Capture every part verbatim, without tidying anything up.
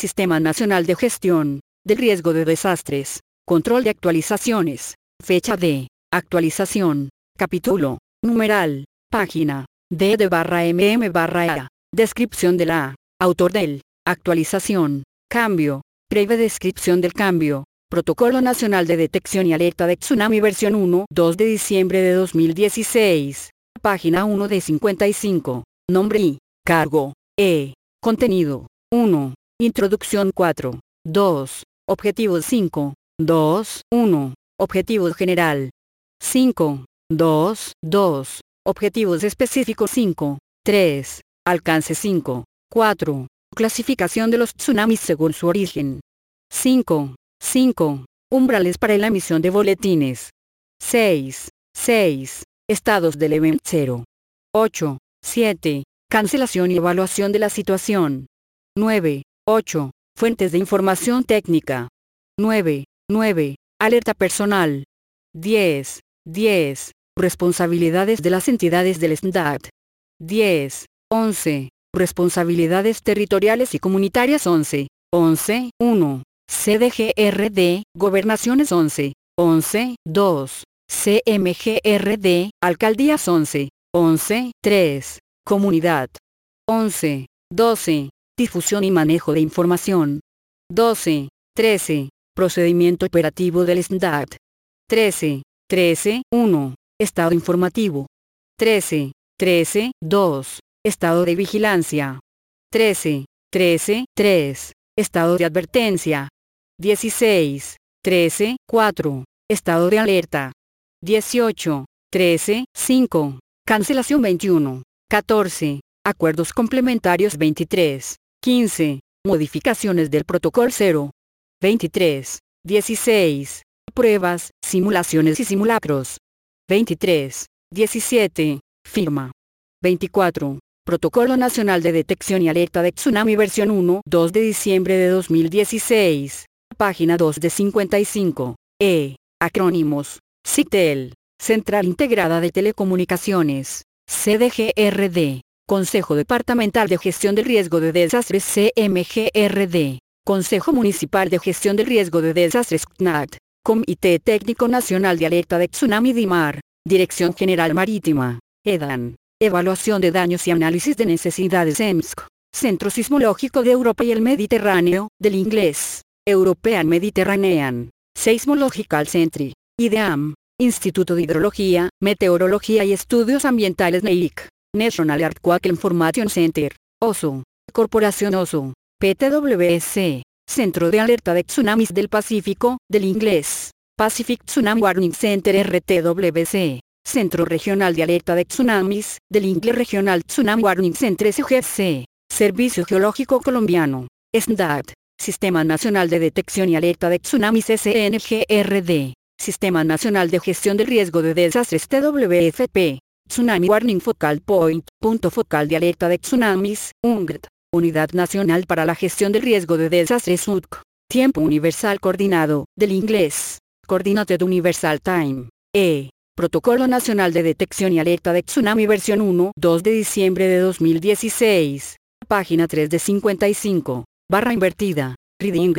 Sistema Nacional de Gestión del Riesgo de Desastres. Control de actualizaciones. Fecha de actualización. Capítulo. Numeral. Página. D de barra mm barra A. Descripción de la. Autor del. Actualización. Cambio. Breve descripción del cambio. Protocolo Nacional de Detección y Alerta de Tsunami versión uno, dos de diciembre de dos mil dieciséis. Página uno de cincuenta y cinco. Nombre y cargo. E. Contenido. uno. Introducción cuatro. dos. Objetivos cinco. dos. uno. Objetivos general. cinco. dos. dos. Objetivos específicos cinco. tres. Alcance cinco. cuatro. Clasificación de los tsunamis según su origen. cinco. cinco. Umbrales para la emisión de boletines. seis. seis. Estados del evento cero. ocho. siete. Cancelación y evaluación de la situación. nueve. ocho. Fuentes de información técnica. nueve. nueve. Alerta personal. diez. diez. Responsabilidades de las entidades del S N D A T. diez. once. Responsabilidades territoriales y comunitarias once. once. uno. C D G R D, Gobernaciones once. once. dos. C M G R D, Alcaldías once. once. tres. Comunidad. once. doce. Difusión y manejo de información. doce. trece. Procedimiento operativo del S N D A T. trece. trece. uno. Estado informativo. trece. trece. dos. Estado de vigilancia. trece. trece. tres. Estado de advertencia. dieciséis. trece. cuatro. Estado de alerta. dieciocho. trece. cinco. Cancelación veintiuno. catorce. Acuerdos complementarios veintitrés. quince. Modificaciones del protocolo cero. veintitrés. dieciséis. Pruebas, simulaciones y simulacros. veintitrés. diecisiete. Firma. veinticuatro. Protocolo Nacional de Detección y Alerta de Tsunami versión uno, dos de diciembre de dos mil dieciséis. Página dos de cincuenta y cinco. E. Acrónimos. CITEL. Central Integrada de Telecomunicaciones. C D G R D. Consejo Departamental de Gestión del Riesgo de Desastres C M G R D. Consejo Municipal de Gestión del Riesgo de Desastres C N A T. Comité Técnico Nacional de Alerta de Tsunami DIMAR. Dirección General Marítima. EDAN. Evaluación de daños y análisis de necesidades E M S C. Centro Sismológico de Europa y el Mediterráneo, del inglés. European Mediterranean. Seismological Centre. IDEAM. Instituto de Hidrología, Meteorología y Estudios Ambientales N E I C. National Earthquake Information Center. OSO. Corporación OSO. P T W C. Centro de Alerta de Tsunamis del Pacífico, del inglés. Pacific Tsunami Warning Center R T W C. Centro Regional de Alerta de Tsunamis, del inglés Regional Tsunami Warning Center S G C. Servicio Geológico Colombiano. S N D A T. Sistema Nacional de Detección y Alerta de Tsunamis S N G R D. Sistema Nacional de Gestión del Riesgo de Desastres T W F P. Tsunami Warning Focal Point, punto focal de alerta de tsunamis, U N G T. Unidad Nacional para la Gestión del Riesgo de Desastres U T C. Tiempo Universal Coordinado, del inglés. Coordinated Universal Time. E. Protocolo Nacional de Detección y Alerta de Tsunami versión uno, dos de diciembre de dos mil dieciséis. Página tres de cincuenta y cinco. Barra invertida. Reading.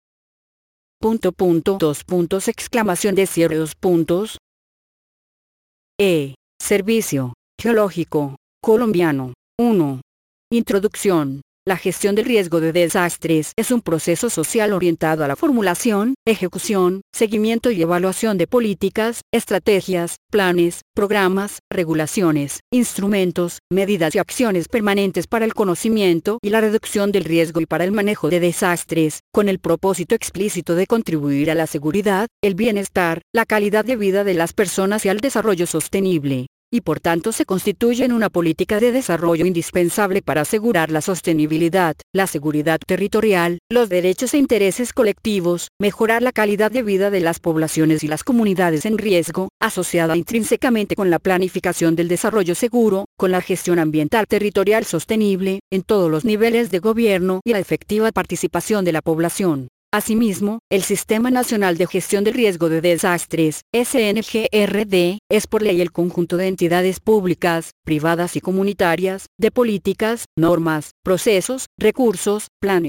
Punto punto dos puntos exclamación de cierre dos puntos. E. Servicio Geológico Colombiano. uno. Introducción. La gestión del riesgo de desastres es un proceso social orientado a la formulación, ejecución, seguimiento y evaluación de políticas, estrategias, planes, programas, regulaciones, instrumentos, medidas y acciones permanentes para el conocimiento y la reducción del riesgo y para el manejo de desastres, con el propósito explícito de contribuir a la seguridad, el bienestar, la calidad de vida de las personas y al desarrollo sostenible. Y por tanto se constituye en una política de desarrollo indispensable para asegurar la sostenibilidad, la seguridad territorial, los derechos e intereses colectivos, mejorar la calidad de vida de las poblaciones y las comunidades en riesgo, asociada intrínsecamente con la planificación del desarrollo seguro, con la gestión ambiental territorial sostenible, en todos los niveles de gobierno y la efectiva participación de la población. Asimismo, el Sistema Nacional de Gestión del Riesgo de Desastres, S N G R D, es por ley el conjunto de entidades públicas, privadas y comunitarias, de políticas, normas, procesos, recursos, planes,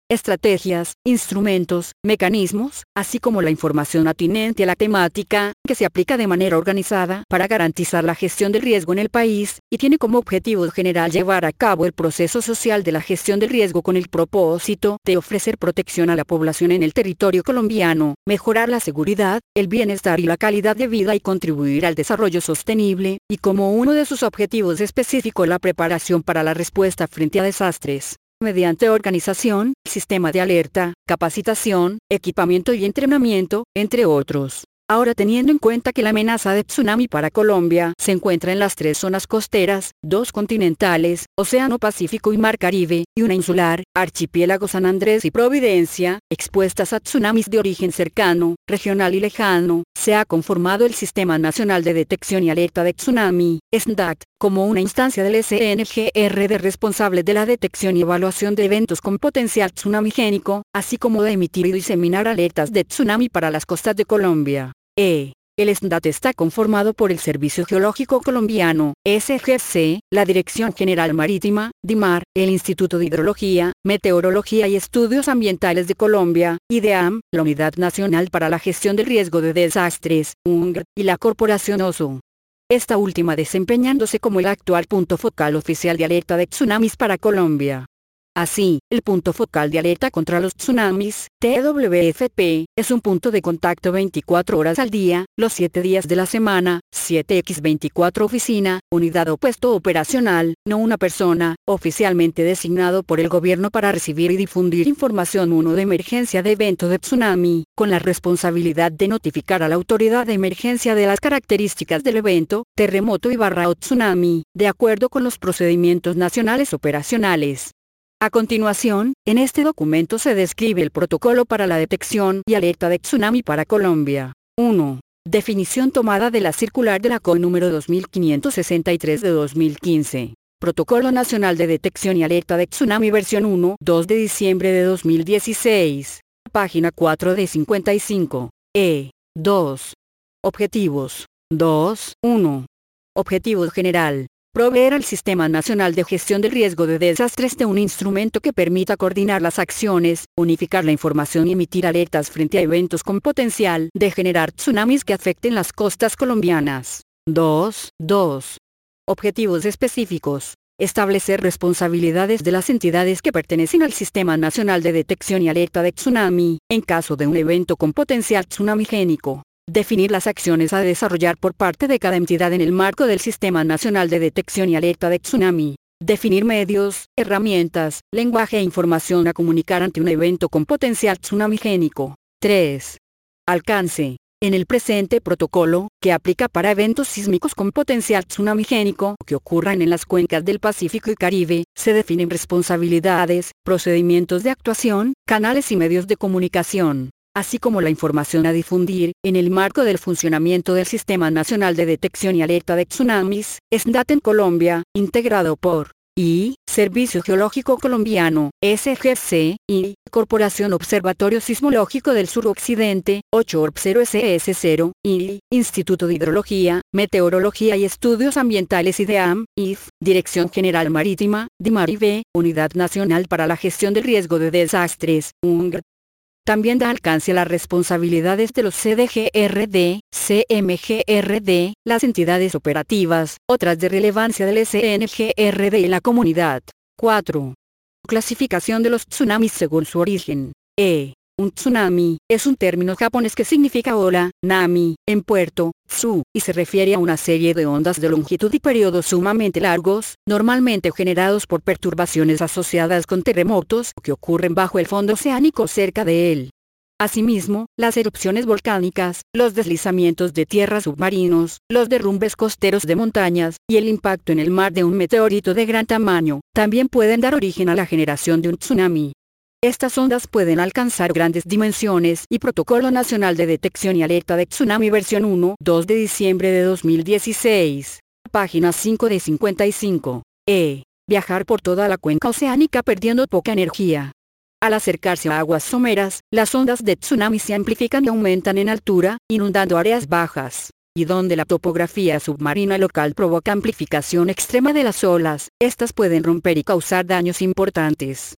estrategias, instrumentos, mecanismos, así como la información atinente a la temática, que se aplica de manera organizada para garantizar la gestión del riesgo en el país, y tiene como objetivo general llevar a cabo el proceso social de la gestión del riesgo con el propósito de ofrecer protección a la población en el territorio colombiano, mejorar la seguridad, el bienestar y la calidad de vida y contribuir al desarrollo sostenible, y como uno de sus objetivos específicos la preparación para la respuesta frente a desastres, mediante organización, sistema de alerta, capacitación, equipamiento y entrenamiento, entre otros. Ahora, teniendo en cuenta que la amenaza de tsunami para Colombia se encuentra en las tres zonas costeras, dos continentales, Océano Pacífico y Mar Caribe, y una insular, Archipiélago San Andrés y Providencia, expuestas a tsunamis de origen cercano, regional y lejano, se ha conformado el Sistema Nacional de Detección y Alerta de Tsunami, S N D A T, como una instancia del S N G R D responsable de la detección y evaluación de eventos con potencial tsunamigénico, así como de emitir y diseminar alertas de tsunami para las costas de Colombia. E. El S N D A T está conformado por el Servicio Geológico Colombiano, S G C, la Dirección General Marítima, DIMAR, el Instituto de Hidrología, Meteorología y Estudios Ambientales de Colombia, IDEAM, la Unidad Nacional para la Gestión del Riesgo de Desastres, U N G R, y la Corporación OSO. Esta última desempeñándose como el actual punto focal oficial de alerta de tsunamis para Colombia. Así, el punto focal de alerta contra los tsunamis, T W F P, es un punto de contacto veinticuatro horas al día, los siete días de la semana, siete por veinticuatro oficina, unidad o puesto operacional, no una persona, oficialmente designado por el gobierno para recibir y difundir información uno de emergencia de evento de tsunami, con la responsabilidad de notificar a la autoridad de emergencia de las características del evento, terremoto y barra o tsunami, de acuerdo con los procedimientos nacionales operacionales. A continuación, en este documento se describe el protocolo para la detección y alerta de tsunami para Colombia. uno. Definición tomada de la circular de la C O N número dos mil quinientos sesenta y tres de dos mil quince. Protocolo Nacional de Detección y Alerta de Tsunami versión uno, dos de diciembre de dos mil dieciséis. Página cuatro de cincuenta y cinco. E. dos. Objetivos. dos. uno. Objetivo general. Proveer al Sistema Nacional de Gestión del Riesgo de Desastres de un instrumento que permita coordinar las acciones, unificar la información y emitir alertas frente a eventos con potencial de generar tsunamis que afecten las costas colombianas. dos. dos. Objetivos específicos. Establecer responsabilidades de las entidades que pertenecen al Sistema Nacional de Detección y Alerta de Tsunami, en caso de un evento con potencial tsunamigénico. Definir las acciones a desarrollar por parte de cada entidad en el marco del Sistema Nacional de Detección y Alerta de Tsunami. Definir medios, herramientas, lenguaje e información a comunicar ante un evento con potencial tsunamigénico. tres. Alcance. En el presente protocolo, que aplica para eventos sísmicos con potencial tsunamigénico que ocurran en las cuencas del Pacífico y Caribe, se definen responsabilidades, procedimientos de actuación, canales y medios de comunicación, así como la información a difundir, en el marco del funcionamiento del Sistema Nacional de Detección y Alerta de Tsunamis, S N D A T en Colombia, integrado por I. Servicio Geológico Colombiano, S G C, y Corporación Observatorio Sismológico del Suroccidente, ocho O R P cero S S cero, y Instituto de Hidrología, Meteorología y Estudios Ambientales IDEAM, I F, Dirección General Marítima, DIMAR y B, Unidad Nacional para la Gestión del Riesgo de Desastres, U N G R. También da alcance a las responsabilidades de los C D G R D, C M G R D, las entidades operativas, otras de relevancia del S N G R D y la comunidad. cuatro. Clasificación de los tsunamis según su origen. E. Un tsunami es un término japonés que significa ola, nami, en puerto, tsu, y se refiere a una serie de ondas de longitud y periodos sumamente largos, normalmente generados por perturbaciones asociadas con terremotos que ocurren bajo el fondo oceánico cerca de él. Asimismo, las erupciones volcánicas, los deslizamientos de tierra submarinos, los derrumbes costeros de montañas, y el impacto en el mar de un meteorito de gran tamaño, también pueden dar origen a la generación de un tsunami. Estas ondas pueden alcanzar grandes dimensiones y Protocolo Nacional de Detección y Alerta de Tsunami versión uno, dos de diciembre de dos mil dieciséis. Página cinco de cincuenta y cinco. E. Viajar por toda la cuenca oceánica perdiendo poca energía. Al acercarse a aguas someras, las ondas de tsunami se amplifican y aumentan en altura, inundando áreas bajas. Y donde la topografía submarina local provoca amplificación extrema de las olas, estas pueden romper y causar daños importantes.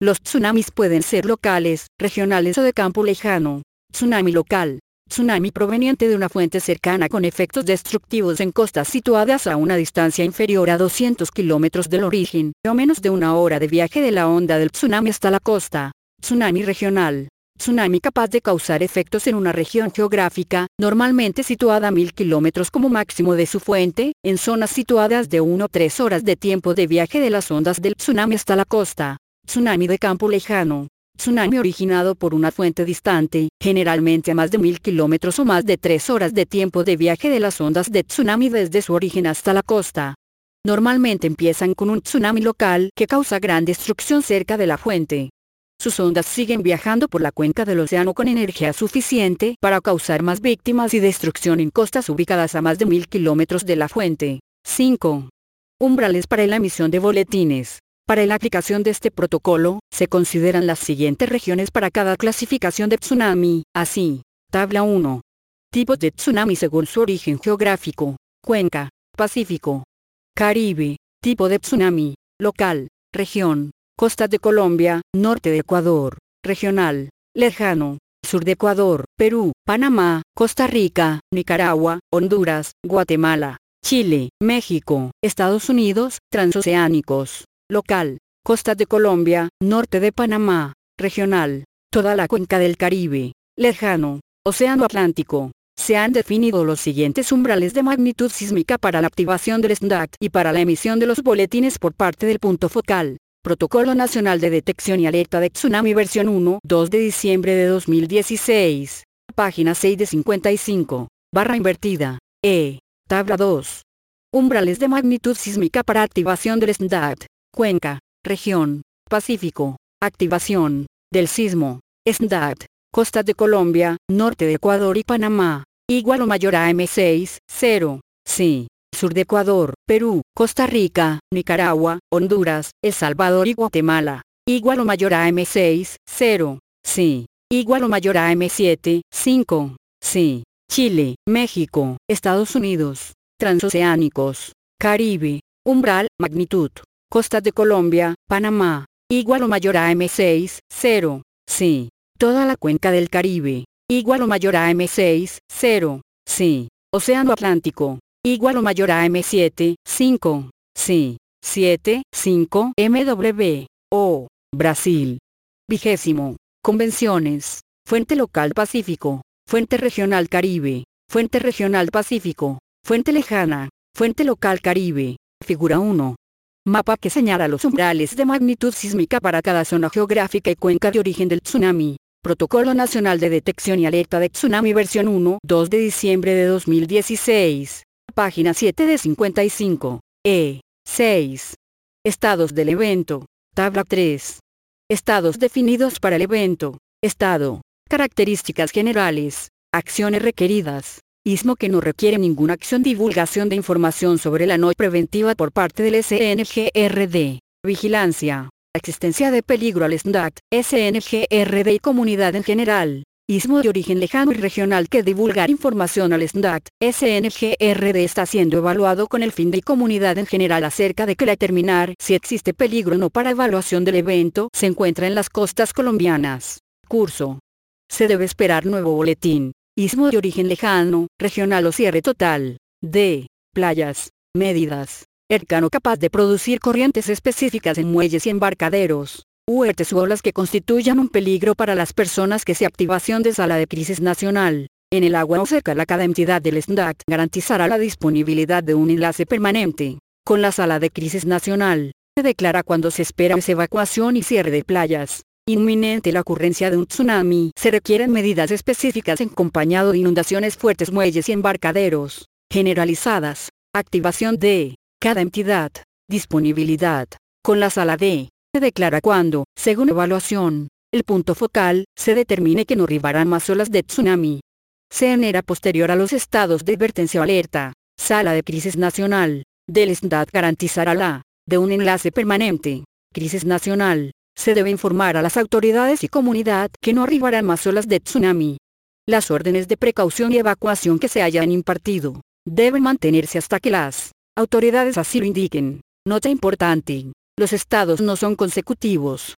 Los tsunamis pueden ser locales, regionales o de campo lejano. Tsunami local. Tsunami proveniente de una fuente cercana con efectos destructivos en costas situadas a una distancia inferior a doscientos kilómetros del origen, o menos de una hora de viaje de la onda del tsunami hasta la costa. Tsunami regional. Tsunami capaz de causar efectos en una región geográfica, normalmente situada a mil kilómetros como máximo de su fuente, en zonas situadas de una o tres horas de tiempo de viaje de las ondas del tsunami hasta la costa. Tsunami de campo lejano. Tsunami originado por una fuente distante, generalmente a más de mil kilómetros o más de tres horas de tiempo de viaje de las ondas de tsunami desde su origen hasta la costa. Normalmente empiezan con un tsunami local que causa gran destrucción cerca de la fuente. Sus ondas siguen viajando por la cuenca del océano con energía suficiente para causar más víctimas y destrucción en costas ubicadas a más de mil kilómetros de la fuente. cinco. Umbrales para la emisión de boletines. Para la aplicación de este protocolo, se consideran las siguientes regiones para cada clasificación de tsunami, así. Tabla uno. Tipos de tsunami según su origen geográfico. Cuenca, Pacífico. Caribe. Tipo de tsunami. Local, región. Costas de Colombia, norte de Ecuador. Regional, lejano. Sur de Ecuador, Perú, Panamá, Costa Rica, Nicaragua, Honduras, Guatemala, Chile, México, Estados Unidos, transoceánicos. Local, costas de Colombia, norte de Panamá. Regional, toda la cuenca del Caribe. Lejano, Océano Atlántico. Se han definido los siguientes umbrales de magnitud sísmica para la activación del S N D A T y para la emisión de los boletines por parte del punto focal. Protocolo Nacional de Detección y Alerta de Tsunami versión uno, dos de diciembre de dos mil dieciséis. Página seis de cincuenta y cinco. Barra invertida. E. Tabla dos. Umbrales de magnitud sísmica para activación del S N D A T. Cuenca, región, Pacífico. Activación del sismo. S N D A T. Costas de Colombia, norte de Ecuador y Panamá. Igual o mayor a M seis, cero. Sí. Sur de Ecuador, Perú, Costa Rica, Nicaragua, Honduras, El Salvador y Guatemala. Igual o mayor a M seis, cero. Sí. Igual o mayor a M siete, cinco. Sí. Chile, México, Estados Unidos. Transoceánicos. Caribe. Umbral, magnitud. Costas de Colombia, Panamá. Igual o mayor a M seis, cero. Sí. Toda la cuenca del Caribe. Igual o mayor a M seis, cero. Sí. Océano Atlántico. Igual o mayor a M siete, cinco. Sí. siete, cinco. M W. O. Brasil. Vigésimo. Convenciones. Fuente local Pacífico. Fuente regional Caribe. Fuente regional Pacífico. Fuente lejana. Fuente local Caribe. Figura uno. Mapa que señala los umbrales de magnitud sísmica para cada zona geográfica y cuenca de origen del tsunami. Protocolo Nacional de Detección y Alerta de Tsunami versión uno, dos de diciembre de dos mil dieciséis. Página siete de cincuenta y cinco. E. seis. Estados del evento. Tabla tres. Estados definidos para el evento. Estado. Características generales. Acciones requeridas. Istmo que no requiere ninguna acción. Divulgación de información sobre la no preventiva por parte del S N G R D. Vigilancia. Existencia de peligro al S N D A T, S N G R D y comunidad en general. Istmo de origen lejano y regional que divulgar información al S N D A T, S N G R D está siendo evaluado con el fin de comunidad en general acerca de que la determinar si existe peligro o no para evaluación del evento se encuentra en las costas colombianas. Curso. Se debe esperar nuevo boletín. Istmo de origen lejano, regional o cierre total. D. Playas. Medidas. Cercano capaz de producir corrientes específicas en muelles y embarcaderos. Huertes u olas que constituyan un peligro para las personas que se activación de sala de crisis nacional. En el agua o cerca la cada entidad del S N D A T garantizará la disponibilidad de un enlace permanente con la sala de crisis nacional. Se declara cuando se espera esa evacuación y cierre de playas. Inminente la ocurrencia de un tsunami. Se requieren medidas específicas acompañado de inundaciones fuertes, muelles y embarcaderos generalizadas. Activación de cada entidad. Disponibilidad con la sala de. Se declara cuando, según evaluación, el punto focal, se determine que no arribarán más olas de tsunami. Se genera posterior a los estados de advertencia o alerta. Sala de crisis nacional. Del S N D A T garantizará la de un enlace permanente. Crisis nacional. Se debe informar a las autoridades y comunidad que no arribarán más olas de tsunami. Las órdenes de precaución y evacuación que se hayan impartido deben mantenerse hasta que las autoridades así lo indiquen. Nota importante. Los estados no son consecutivos.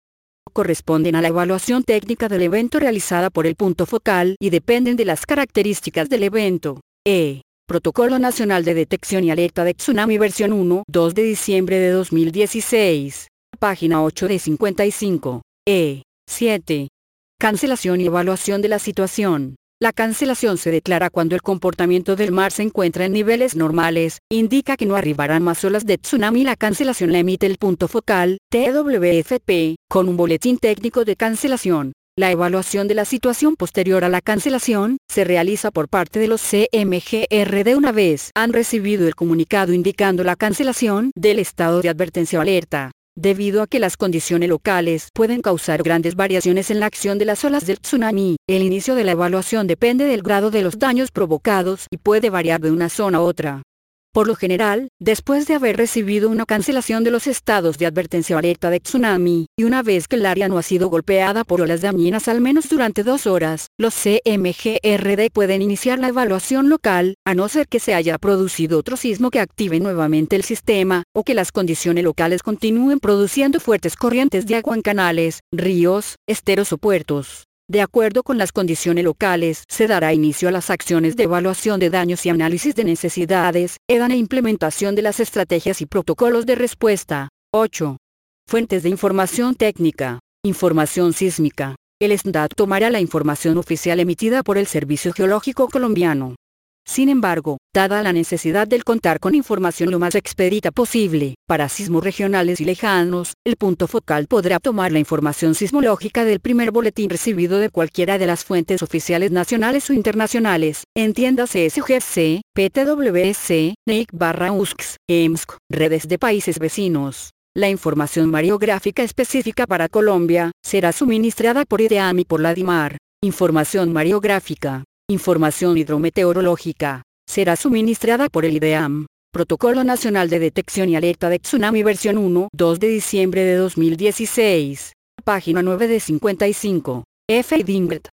corresponden a la evaluación técnica del evento realizada por el punto focal y dependen de las características del evento. E. Protocolo Nacional de Detección y Alerta de Tsunami versión uno, dos de diciembre de dos mil dieciséis. Página ocho de cincuenta y cinco. E. siete. Cancelación y evaluación de la situación. La cancelación se declara cuando el comportamiento del mar se encuentra en niveles normales, indica que no arribarán más olas de tsunami. La cancelación la emite el punto focal, T W F P, con un boletín técnico de cancelación. La evaluación de la situación posterior a la cancelación, se realiza por parte de los C M G R D una vez han recibido el comunicado indicando la cancelación del estado de advertencia o alerta. Debido a que las condiciones locales pueden causar grandes variaciones en la acción de las olas del tsunami, el inicio de la evaluación depende del grado de los daños provocados y puede variar de una zona a otra. Por lo general, después de haber recibido una cancelación de los estados de advertencia o alerta de tsunami, y una vez que el área no ha sido golpeada por olas dañinas al menos durante dos horas, los C M G R D pueden iniciar la evaluación local, a no ser que se haya producido otro sismo que active nuevamente el sistema, o que las condiciones locales continúen produciendo fuertes corrientes de agua en canales, ríos, esteros o puertos. De acuerdo con las condiciones locales, se dará inicio a las acciones de evaluación de daños y análisis de necesidades, E D A e implementación de las estrategias y protocolos de respuesta. ocho. Fuentes de información técnica. Información sísmica. El S N D A T tomará la información oficial emitida por el Servicio Geológico Colombiano. Sin embargo, dada la necesidad de contar con información lo más expedita posible, para sismos regionales y lejanos, el punto focal podrá tomar la información sismológica del primer boletín recibido de cualquiera de las fuentes oficiales nacionales o internacionales, entiéndase S G C, P T W S, N I C barra U S C S, E M S C, redes de países vecinos. La información mareográfica específica para Colombia, será suministrada por I D E A M y por la DIMAR. Información mareográfica. Información hidrometeorológica, será suministrada por el I D E A M. Protocolo Nacional de Detección y Alerta de Tsunami versión uno, dos de diciembre de dos mil dieciséis. Página nueve de cincuenta y cinco. F. Dingert.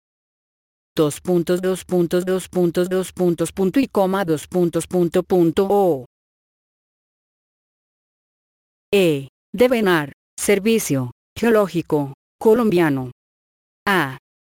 dos puntos dos puntos dos puntos dos puntos punto y coma dos puntos punto punto o. E. Devenar. Servicio Geológico Colombiano. A.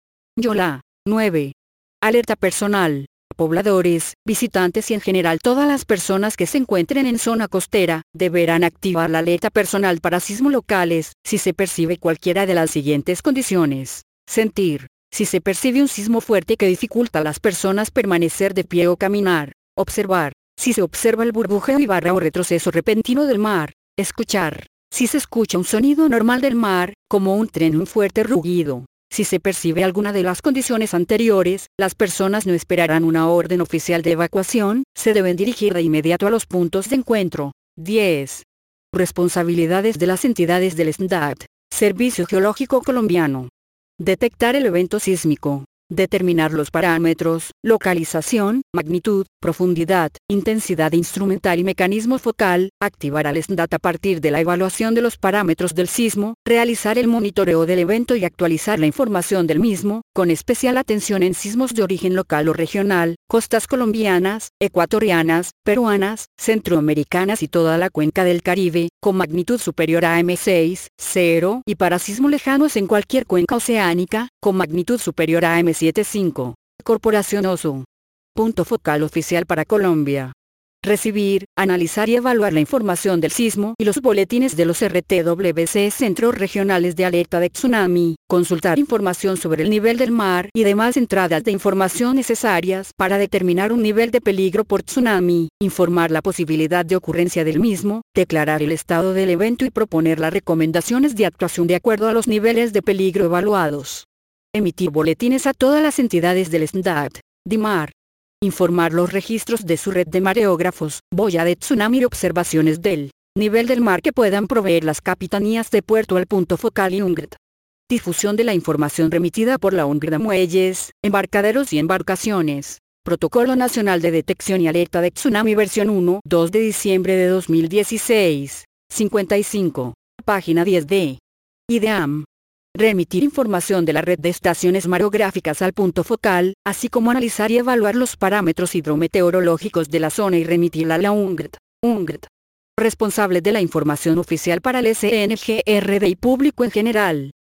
Yola. nueve. Alerta personal. Pobladores, visitantes y en general todas las personas que se encuentren en zona costera, deberán activar la alerta personal para sismos locales, si se percibe cualquiera de las siguientes condiciones. Sentir. Si se percibe un sismo fuerte que dificulta a las personas permanecer de pie o caminar. Observar. Si se observa el burbujeo y barra o retroceso repentino del mar. Escuchar. Si se escucha un sonido normal del mar, como un tren o un fuerte rugido. Si se percibe alguna de las condiciones anteriores, las personas no esperarán una orden oficial de evacuación, se deben dirigir de inmediato a los puntos de encuentro. diez. Responsabilidades de las entidades del S N D A T. Servicio Geológico Colombiano. Detectar el evento sísmico. Determinar los parámetros, localización, magnitud, profundidad, intensidad instrumental y mecanismo focal, activar al S N D A T a partir de la evaluación de los parámetros del sismo, realizar el monitoreo del evento y actualizar la información del mismo, con especial atención en sismos de origen local o regional, costas colombianas, ecuatorianas, peruanas, centroamericanas y toda la cuenca del Caribe, con magnitud superior a M seis, cero y para sismos lejanos en cualquier cuenca oceánica, con magnitud superior a M siete cinco. Corporación Oso. Punto focal oficial para Colombia. Recibir, analizar y evaluar la información del sismo y los boletines de los R T W C Centros Regionales de Alerta de Tsunami, consultar información sobre el nivel del mar y demás entradas de información necesarias para determinar un nivel de peligro por tsunami, informar la posibilidad de ocurrencia del mismo, declarar el estado del evento y proponer las recomendaciones de actuación de acuerdo a los niveles de peligro evaluados. Emitir boletines a todas las entidades del S N D A T, DIMAR. Informar los registros de su red de mareógrafos, boya de tsunami y observaciones del nivel del mar que puedan proveer las capitanías de puerto al punto focal y U N G R D. Difusión de la información remitida por la U N G R D a muelles, embarcaderos y embarcaciones. Protocolo Nacional de Detección y Alerta de Tsunami versión uno, dos de diciembre de dos mil dieciséis. cincuenta y cinco. Página diez de I D E A M. Remitir información de la red de estaciones mareográficas al punto focal, así como analizar y evaluar los parámetros hidrometeorológicos de la zona y remitirla a la U N G R D. U N G R D. Responsable de la información oficial para el S N G R D y público en general.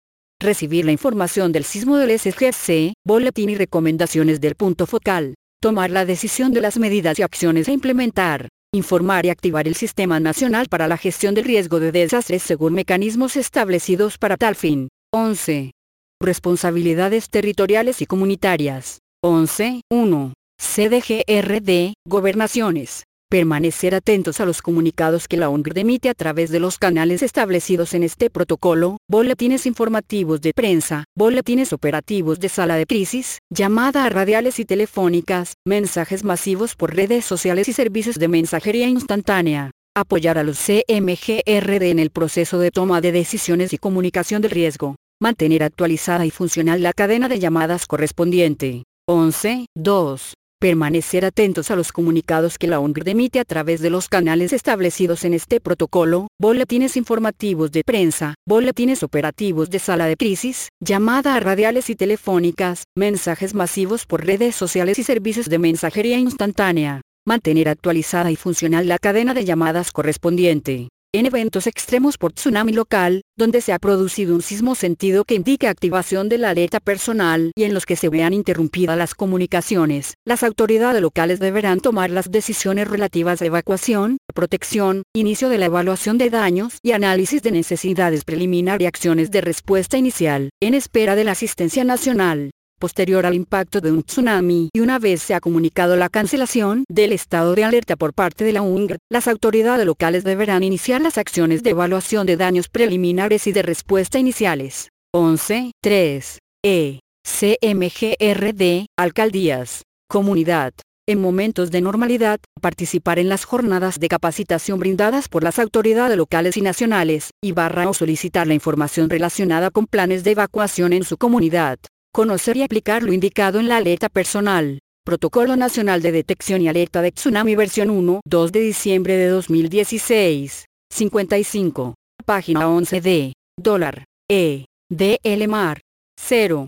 recibir la información del sismo del S G C, boletín y recomendaciones del punto focal, tomar la decisión de las medidas y acciones a implementar, informar y activar el Sistema Nacional para la Gestión del Riesgo de Desastres según mecanismos establecidos para tal fin. once. Responsabilidades territoriales y comunitarias. once. uno. C D G R D, Gobernaciones. Permanecer atentos a los comunicados que la O N G R emite a través de los canales establecidos en este protocolo, boletines informativos de prensa, boletines operativos de sala de crisis, llamadas radiales y telefónicas, mensajes masivos por redes sociales y servicios de mensajería instantánea. Apoyar a los C M G R D en el proceso de toma de decisiones y comunicación del riesgo. Mantener actualizada y funcional la cadena de llamadas correspondiente. once. dos. Permanecer atentos a los comunicados que la O N G R emite a través de los canales establecidos en este protocolo, boletines informativos de prensa, boletines operativos de sala de crisis, llamadas radiales y telefónicas, mensajes masivos por redes sociales y servicios de mensajería instantánea. Mantener actualizada y funcional la cadena de llamadas correspondiente. En eventos extremos por tsunami local, donde se ha producido un sismo sentido que indique activación de la alerta personal y en los que se vean interrumpidas las comunicaciones, las autoridades locales deberán tomar las decisiones relativas a evacuación, protección, inicio de la evaluación de daños y análisis de necesidades preliminar y acciones de respuesta inicial, en espera de la asistencia nacional. Posterior al impacto de un tsunami y una vez se ha comunicado la cancelación del estado de alerta por parte de la O N G R, las autoridades locales deberán iniciar las acciones de evaluación de daños preliminares y de respuesta iniciales. once. tres. E. C M G R D, Alcaldías. Comunidad. En momentos de normalidad, participar en las jornadas de capacitación brindadas por las autoridades locales y nacionales, y barra o solicitar la información relacionada con planes de evacuación en su comunidad. Conocer y aplicar lo indicado en la alerta personal. Protocolo Nacional de Detección y Alerta de Tsunami versión uno, dos de diciembre de dos mil dieciséis. cincuenta y cinco. Página once de. Dólar. E. D L Mar. cero.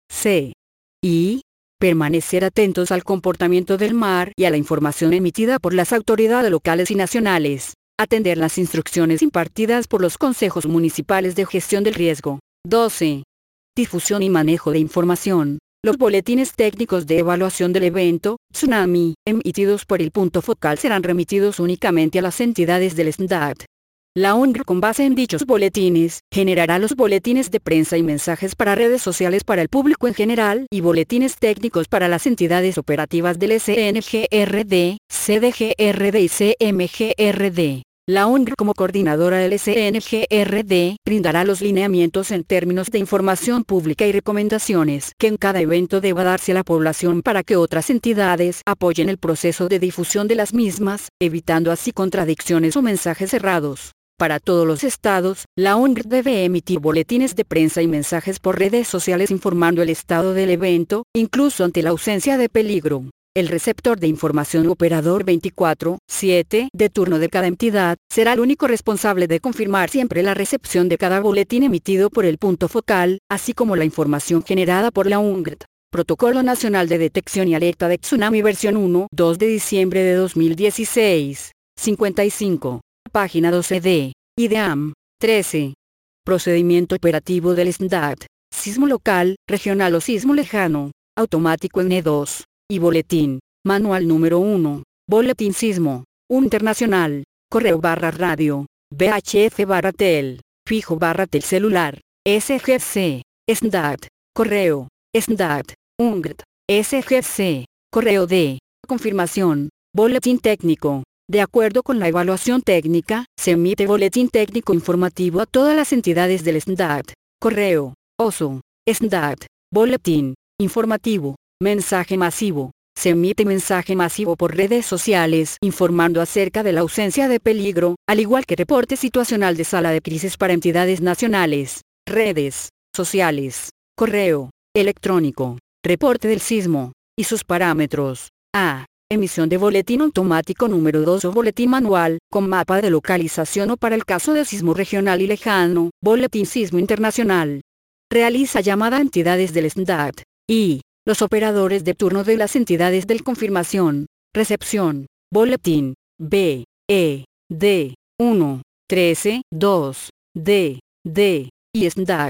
C. I. Permanecer atentos al comportamiento del mar y a la información emitida por las autoridades locales y nacionales. Atender las instrucciones impartidas por los consejos municipales de gestión del riesgo. doce. Difusión y manejo de información. Los boletines técnicos de evaluación del evento, tsunami, emitidos por el punto focal serán remitidos únicamente a las entidades del S N D A T. La O N G R con base en dichos boletines, generará los boletines de prensa y mensajes para redes sociales para el público en general y boletines técnicos para las entidades operativas del S N G R D, C D G R D y C M G R D. La O N G R como coordinadora del S N G R D brindará los lineamientos en términos de información pública y recomendaciones que en cada evento deba darse a la población para que otras entidades apoyen el proceso de difusión de las mismas, evitando así contradicciones o mensajes cerrados. Para todos los estados, la O N G R debe emitir boletines de prensa y mensajes por redes sociales informando el estado del evento, incluso ante la ausencia de peligro. El receptor de información operador veinticuatro siete de turno de cada entidad, será el único responsable de confirmar siempre la recepción de cada boletín emitido por el punto focal, así como la información generada por la O N G R. Protocolo Nacional de Detección y Alerta de Tsunami versión uno, dos de diciembre de dos mil dieciséis. cincuenta y cinco. Página doce de. I D E A M. trece. Procedimiento operativo del S N D A T. Sismo local, regional o sismo lejano. Automático N dos. Y boletín. Manual número uno. Boletín sismo. uno internacional. Correo barra radio. V H F barra tel. Fijo barra tel celular. S G C. S N D A T. Correo. S N D A T. O N G R T. S G C. Correo de. Confirmación. Boletín técnico. De acuerdo con la evaluación técnica, se emite boletín técnico informativo a todas las entidades del S N D A T. Correo. Oso. S N D A T. Boletín. Informativo. Mensaje masivo. Se emite mensaje masivo por redes sociales informando acerca de la ausencia de peligro, al igual que reporte situacional de sala de crisis para entidades nacionales. Redes sociales. Correo electrónico. Reporte del sismo. Y sus parámetros. A. Emisión de boletín automático número dos o boletín manual, con mapa de localización o para el caso de sismo regional y lejano, boletín sismo internacional. Realiza llamada a entidades del S N D A T. Y. Los operadores de turno de las entidades del confirmación. Recepción. Boletín. B. E. D. uno. trece. dos. D. D. Y S N D A T.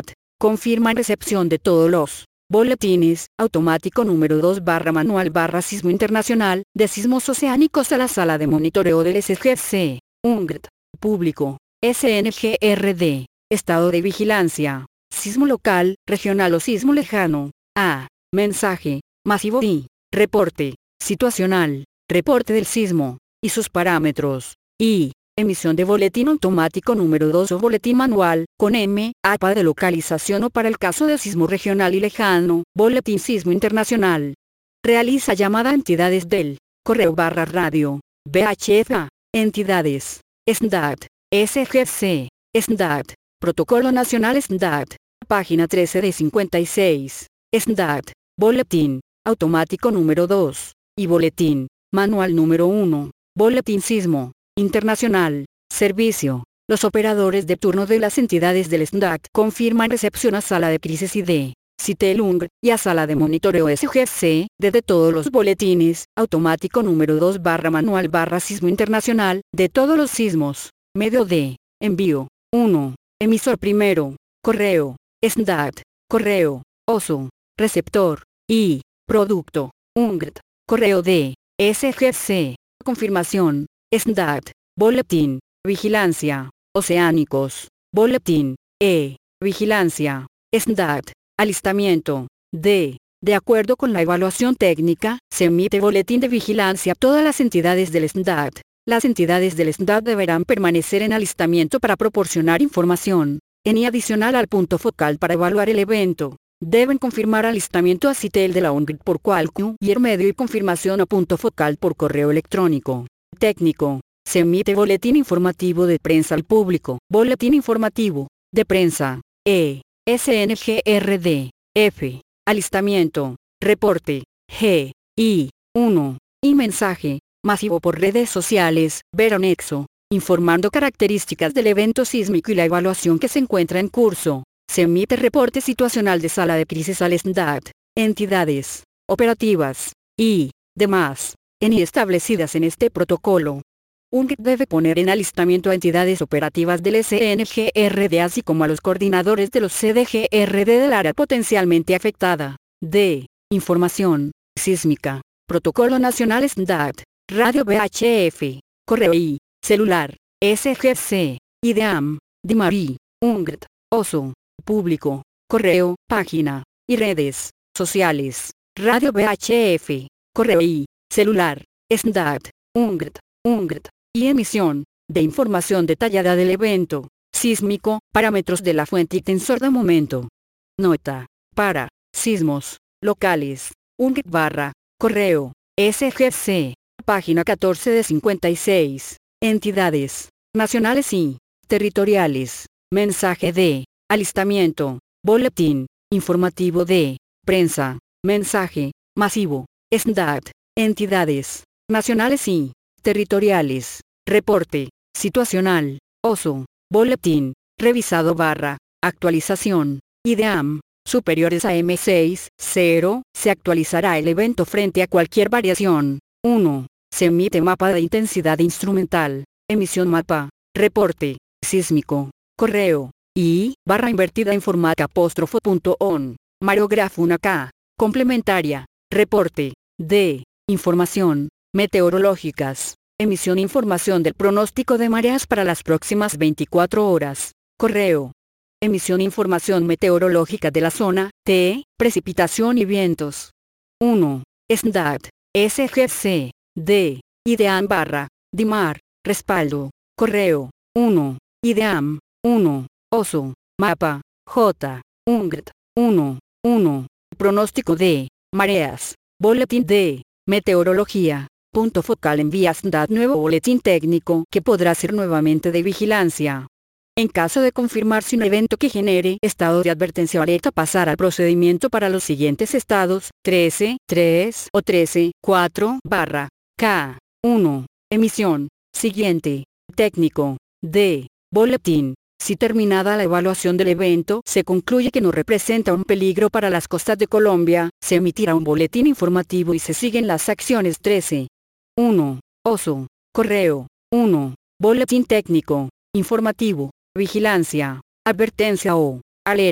confirman recepción de todos los boletines, automático número dos barra manual barra sismo internacional, de sismos oceánicos a la sala de monitoreo del S G C, U N G R D, público, S N G R D, estado de vigilancia, sismo local, regional o sismo lejano, A, mensaje, masivo I, reporte, situacional, reporte del sismo, y sus parámetros, I, emisión de boletín automático número dos o boletín manual, con M, A P A de localización o para el caso de sismo regional y lejano, boletín sismo internacional. Realiza llamada a entidades del correo barra radio, V H F A, entidades, S N D A T, S G C, S N D A T, Protocolo Nacional S N D A T, página trece de cincuenta y seis, S N D A T, boletín, automático número dos, y boletín, manual número uno, boletín sismo internacional, servicio. Los operadores de turno de las entidades del S N D A T confirman recepción a sala de crisis y de CITEL U N G R y a sala de monitoreo S G C, de todos los boletines, automático número dos barra manual barra sismo internacional, de todos los sismos, medio de envío, uno, emisor primero, correo, S N D A T, correo, oso, receptor, y, producto, U N G R D, correo de, S G C, confirmación, S N D A T, boletín, vigilancia, oceánicos, boletín, E, vigilancia, S N D A T, alistamiento, D, de acuerdo con la evaluación técnica, se emite boletín de vigilancia a todas las entidades del S N D A T. Las entidades del S N D A T deberán permanecer en alistamiento para proporcionar información, en y adicional al punto focal para evaluar el evento. Deben confirmar alistamiento a CITEL de la U N G R D por cualquier medio y confirmación a punto focal por correo electrónico. Técnico. Se emite boletín informativo de prensa al público. Boletín informativo de prensa. E. S N G R D. F. Alistamiento. Reporte. G. I. uno. Y mensaje masivo por redes sociales. Veronexo. Informando características del evento sísmico y la evaluación que se encuentra en curso. Se emite reporte situacional de sala de crisis al S N D A T. Entidades operativas y demás en y establecidas en este protocolo. U N G R D debe poner en alistamiento a entidades operativas del S N G R D así como a los coordinadores de los C D G R D del área potencialmente afectada. D. Información sísmica. Protocolo Nacional S N D A T. Radio V H F. Correo I. Celular. S G C. I D A M. DIMARI. U N G R D. Oso. Público. Correo. Página. Y redes sociales. Radio V H F. Correo I. Celular. S N D A T. U N G R D. U N G R D. Y emisión de información detallada del evento sísmico, parámetros de la fuente y tensor de momento. Nota. Para sismos locales. U N G R D barra correo. S G C. Página catorce de cincuenta y seis. Entidades nacionales y territoriales. Mensaje de alistamiento. Boletín informativo de prensa. Mensaje masivo. S N D A T. Entidades nacionales y territoriales. Reporte situacional. Oso. Boletín revisado barra actualización. I D A M. Superiores a M seis punto cero. Se actualizará el evento frente a cualquier variación. uno. Se emite mapa de intensidad instrumental. Emisión mapa. Reporte sísmico. Correo. I. Barra invertida informática apóstrofo punto on. Mariógrafo uno K. Complementaria. Reporte. D. Información meteorológicas. Emisión información del pronóstico de mareas para las próximas veinticuatro horas. Correo. Emisión información meteorológica de la zona, T, precipitación y vientos. uno. S N D A T. S G C. D. I D A M barra. DIMAR. Respaldo. Correo. uno. I D A M. uno. Oso. Mapa. J. U N G R D. uno. uno. Pronóstico de mareas. Boletín de meteorología. Punto focal envía S N D A T nuevo boletín técnico que podrá ser nuevamente de vigilancia. En caso de confirmarse un evento que genere estado de advertencia o alerta pasar al procedimiento para los siguientes estados, trece, tres o trece, cuatro, barra, K, uno, emisión, siguiente, técnico, D, boletín. Si terminada la evaluación del evento se concluye que no representa un peligro para las costas de Colombia, se emitirá un boletín informativo y se siguen las acciones trece. uno. Oso. Correo. uno. Boletín técnico. Informativo. Vigilancia. Advertencia o alerta.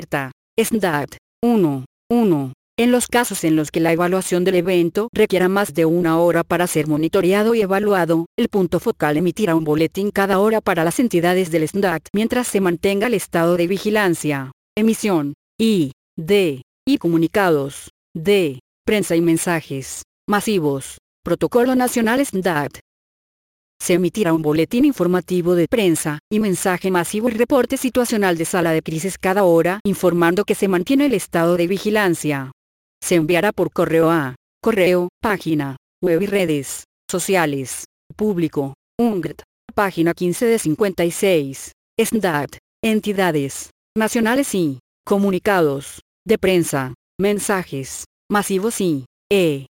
SNDAT. uno. uno. En los casos en los que la evaluación del evento requiera más de una hora para ser monitoreado y evaluado, el punto focal emitirá un boletín cada hora para las entidades del SNDAT mientras se mantenga el estado de vigilancia. Emisión. I. D. Y comunicados. D. Prensa y mensajes masivos. Protocolo Nacional SNDAT. Se emitirá un boletín informativo de prensa y mensaje masivo y reporte situacional de sala de crisis cada hora informando que se mantiene el estado de vigilancia. Se enviará por correo a correo, página, web y redes sociales, público, U N G T, página quince de cincuenta y seis, SNDAT, entidades nacionales y comunicados de prensa, mensajes masivos y E.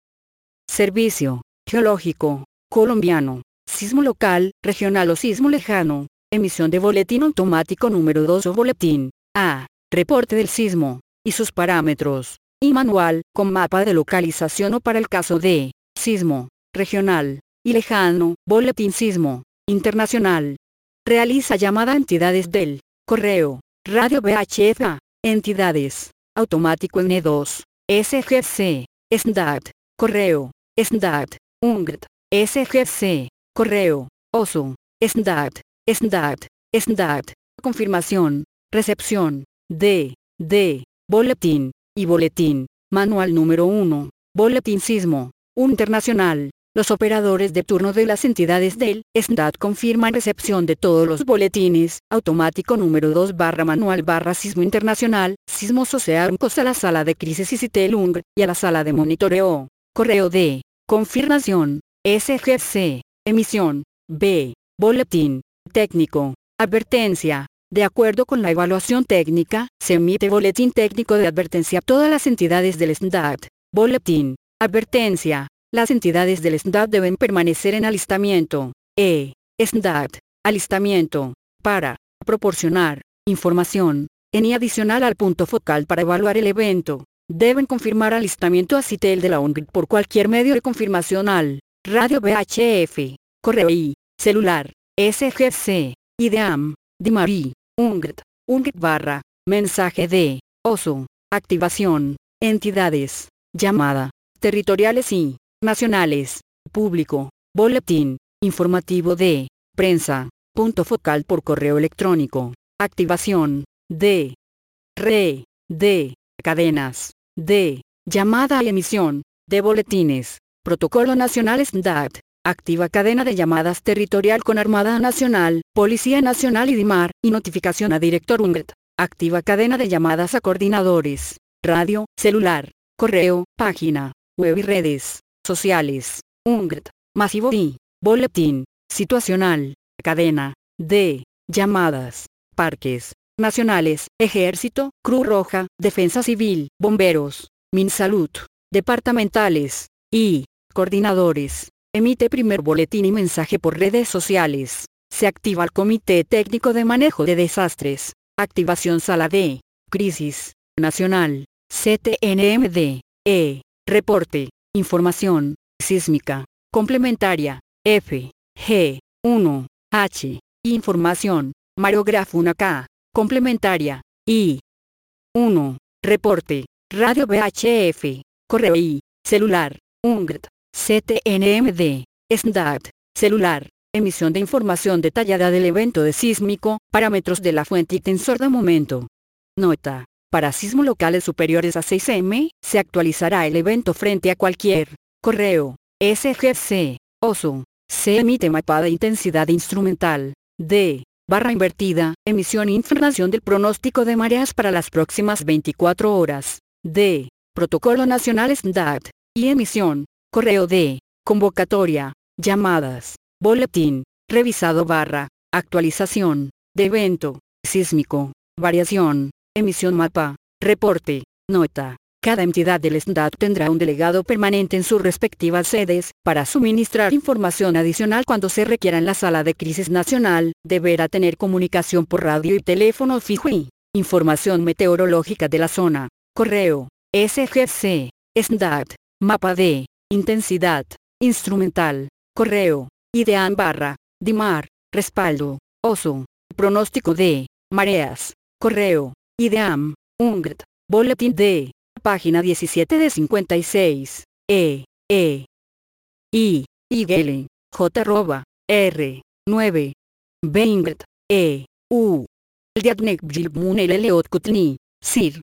Servicio Geológico Colombiano, sismo local, regional o sismo lejano, emisión de boletín automático número dos o boletín A. Reporte del sismo y sus parámetros. Y manual, con mapa de localización o para el caso de sismo regional y lejano, boletín sismo internacional. Realiza llamada a entidades del correo, radio V H F A, entidades, automático N dos, S G C, SNDAT, correo, SNDAT, U N G T, S G C, correo, OSO, SNDAT, SNDAT, SNDAT, confirmación, recepción, D, D, boletín. Y boletín, manual número uno, boletín sismo internacional. Los operadores de turno de las entidades del SNDAT confirman recepción de todos los boletines, automático número dos barra manual barra sismo internacional, sismos oceánicos a la sala de crisis y CITEL U N G, y a la sala de monitoreo, correo de confirmación, S G C, emisión, B, boletín, técnico, advertencia. De acuerdo con la evaluación técnica, se emite boletín técnico de advertencia a todas las entidades del SNDAT. Boletín, advertencia. Las entidades del SNDAT deben permanecer en alistamiento. E. SNDAT, alistamiento, para proporcionar información, en y adicional al punto focal para evaluar el evento. Deben confirmar alistamiento a CITEL de la U N G por cualquier medio de confirmación al radio V H F, correo y celular, S G C, I D A M, DIMARI. U N G T, U N G T barra, mensaje de, OSO, activación, entidades, llamada, territoriales y nacionales, público, boletín, informativo de, prensa, punto focal por correo electrónico, activación, de, re, de, cadenas, de, llamada y emisión, de boletines, protocolo nacional SNDAT. Activa cadena de llamadas territorial con Armada Nacional, Policía Nacional y DIMAR, y notificación a director U N G T. Activa cadena de llamadas a coordinadores, radio, celular, correo, página, web y redes sociales, U N G T, masivo y boletín, situacional, cadena, de, llamadas, parques, nacionales, Ejército, Cruz Roja, Defensa Civil, Bomberos, MinSalud, departamentales, y, coordinadores. Emite primer boletín y mensaje por redes sociales. Se activa el Comité Técnico de Manejo de Desastres. Activación Sala de Crisis Nacional. C T N M D. E. Reporte. Información sísmica. Complementaria. F. G. uno. H. Información. Mariógrafo uno K. Complementaria. I. uno. Reporte. Radio V H F. Correo y celular. U N G T. C T N M D, SNDAT, celular, emisión de información detallada del evento de sísmico, parámetros de la fuente y tensor de momento. Nota. Para sismos locales superiores a seis M, se actualizará el evento frente a cualquier correo, S G C, OSO. Se emite mapa de intensidad instrumental, D, barra invertida, emisión e información del pronóstico de mareas para las próximas veinticuatro horas, D, protocolo nacional SNDAT, y emisión. Correo de convocatoria, llamadas, boletín, revisado barra, actualización, de evento, sísmico, variación, emisión mapa, reporte, nota. Cada entidad del SNDAT tendrá un delegado permanente en sus respectivas sedes, para suministrar información adicional cuando se requiera en la sala de crisis nacional, deberá tener comunicación por radio y teléfono fijo y información meteorológica de la zona. Correo, S G C, SNDAT, mapa de intensidad, instrumental, correo, I D A M barra, DIMAR, respaldo, OSO, pronóstico de mareas, correo, I D A M, U N G T. Boletín D. Página diecisiete de cincuenta y seis. E. E. I. Igel. J. Roba. R. nueve. Bengt. E. U. El Diagnek Bjilmunel Leotkutni. Sir.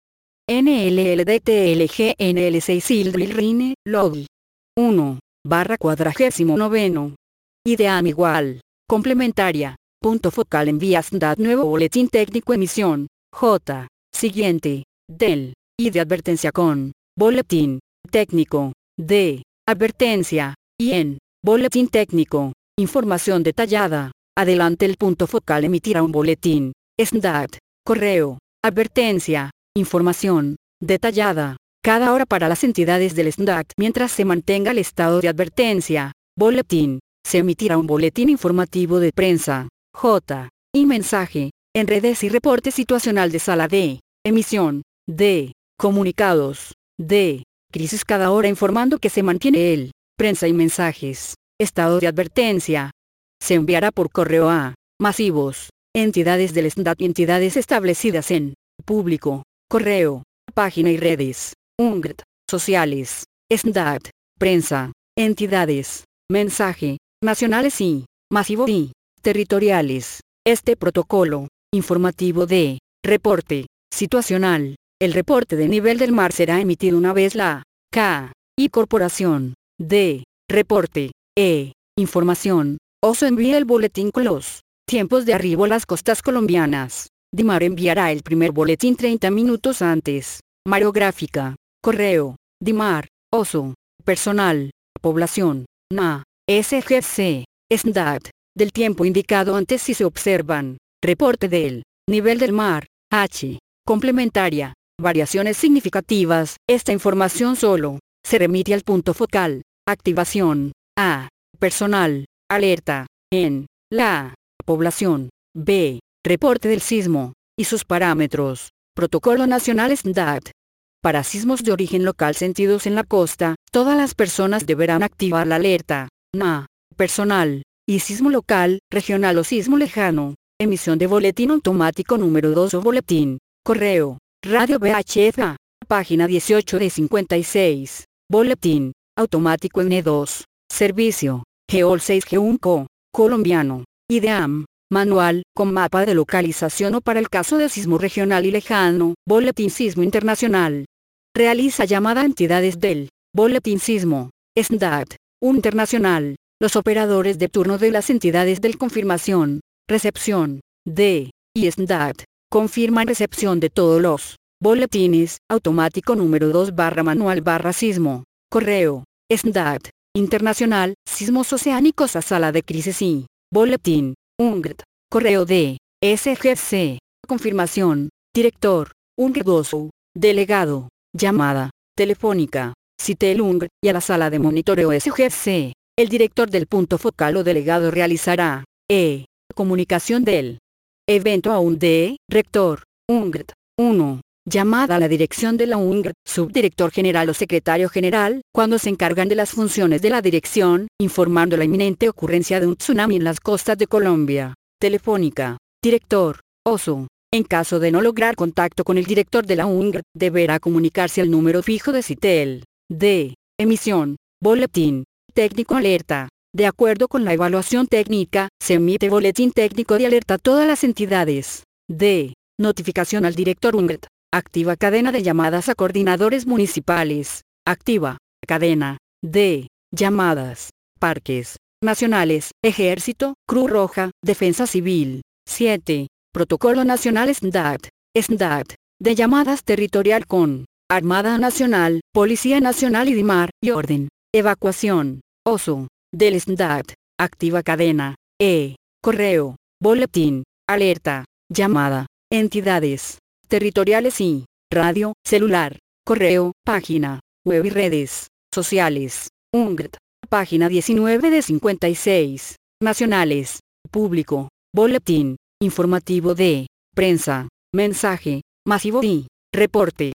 N L L D T L G N L seis Ildrilrine. Log. uno. Barra cuadragésimo noveno. Ideam igual. Complementaria. Punto focal envías dat nuevo boletín técnico emisión. J. Siguiente. Del. Y de advertencia con. Boletín. Técnico. D. Advertencia. Y en. Boletín técnico. Información detallada. Adelante el punto focal emitirá un boletín. S D A T. Correo. Advertencia. Información. Detallada. Cada hora para las entidades del S D A T mientras se mantenga el estado de advertencia. Boletín. Se emitirá un boletín informativo de prensa. J. Y mensaje. En redes y reporte situacional de sala D. Emisión. D. Comunicados. D. Crisis cada hora informando que se mantiene el. Prensa y mensajes. Estado de advertencia. Se enviará por correo a. Masivos. Entidades del S D A T y entidades establecidas en. Público. Correo. Página y redes. U N G T. Sociales. S D A T. Prensa. Entidades. Mensaje. Nacionales y. Masivo y. Territoriales. Este protocolo. Informativo de. Reporte. Situacional. El reporte de nivel del mar será emitido una vez la. K. Y Corporación. D. Reporte. E. Información. Oso envía el boletín con los. Tiempos de arribo a las costas colombianas. Dimar enviará el primer boletín treinta minutos antes. Mariográfica. Correo. Dimar. Oso. Personal. Población. N A. S G C. S D A T. Del tiempo indicado antes si se observan. Reporte del. Nivel del mar. H. Complementaria. Variaciones significativas. Esta información solo. Se remite al punto focal. Activación. A. Personal. Alerta. En. La. Población. B. Reporte del sismo. Y sus parámetros. Protocolo Nacional S D A T. Para sismos de origen local sentidos en la costa, todas las personas deberán activar la alerta. N A. Personal. Y sismo local, regional o sismo lejano. Emisión de boletín automático número dos o boletín. Correo. Radio V H F A. Página dieciocho de cincuenta y seis. Boletín. Automático N dos. Servicio. G O L seis G uno Co. Colombiano. IDEAM. Manual, con mapa de localización o para el caso de sismo regional y lejano. Boletín Sismo Internacional. Realiza llamada a entidades del. Boletín Sismo. S D A T. Internacional. Los operadores de turno de las entidades del confirmación. Recepción. D. Y S D A T. Confirman recepción de todos los. Boletines. Automático número dos barra manual barra sismo. Correo. S D A T. Internacional. Sismos oceánicos a sala de crisis y. Boletín. U N G T. Correo de. S G C. Confirmación. Director. U N G T Gozo. Delegado. Llamada. Telefónica. Cite el U N G T y a la sala de monitoreo S G C. El director del punto focal o delegado realizará. E. Comunicación del. Evento a un D. Rector. U N G T. uno. Llamada a la dirección de la U N G T, subdirector general o secretario general, cuando se encargan de las funciones de la dirección, informando la inminente ocurrencia de un tsunami en las costas de Colombia. Telefónica. Director. Oso. En caso de no lograr contacto con el director de la U N G T, deberá comunicarse al número fijo de Citel. D. Emisión. Boletín. Técnico alerta. De acuerdo con la evaluación técnica, se emite boletín técnico de alerta a todas las entidades. D. Notificación al director U N G T. Activa cadena de llamadas a coordinadores municipales. Activa. Cadena. D. Llamadas. Parques. Nacionales. Ejército. Cruz Roja. Defensa Civil. siete. Protocolo Nacional S D A T. S D A T. De llamadas territorial con. Armada Nacional. Policía Nacional y DIMAR. Y orden. Evacuación. Oso. Del S D A T. Activa cadena. E. Correo. Boletín. Alerta. Llamada. Entidades. Territoriales y. Radio. Celular. Correo. Página. Web y redes. Sociales. U N G T. Página diecinueve de cincuenta y seis. Nacionales. Público. Boletín. Informativo de. Prensa. Mensaje. Masivo y. Reporte.